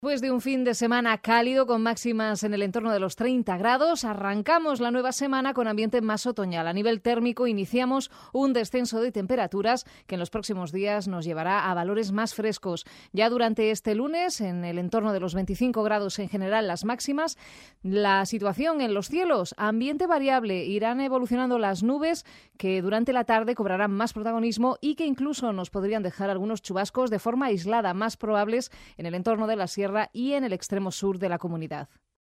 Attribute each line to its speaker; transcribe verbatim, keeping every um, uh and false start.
Speaker 1: Después de un fin de semana cálido con máximas en el entorno de los treinta grados, arrancamos la nueva semana con ambiente más otoñal. A nivel térmico iniciamos un descenso de temperaturas que en los próximos días nos llevará a valores más frescos. Ya durante este lunes, en el entorno de los veinticinco grados en general las máximas, la situación en los cielos, ambiente variable, irán evolucionando las nubes que durante la tarde cobrarán más protagonismo y que incluso nos podrían dejar algunos chubascos de forma aislada, más probables en el entorno de la sierra y en el extremo sur de la comunidad.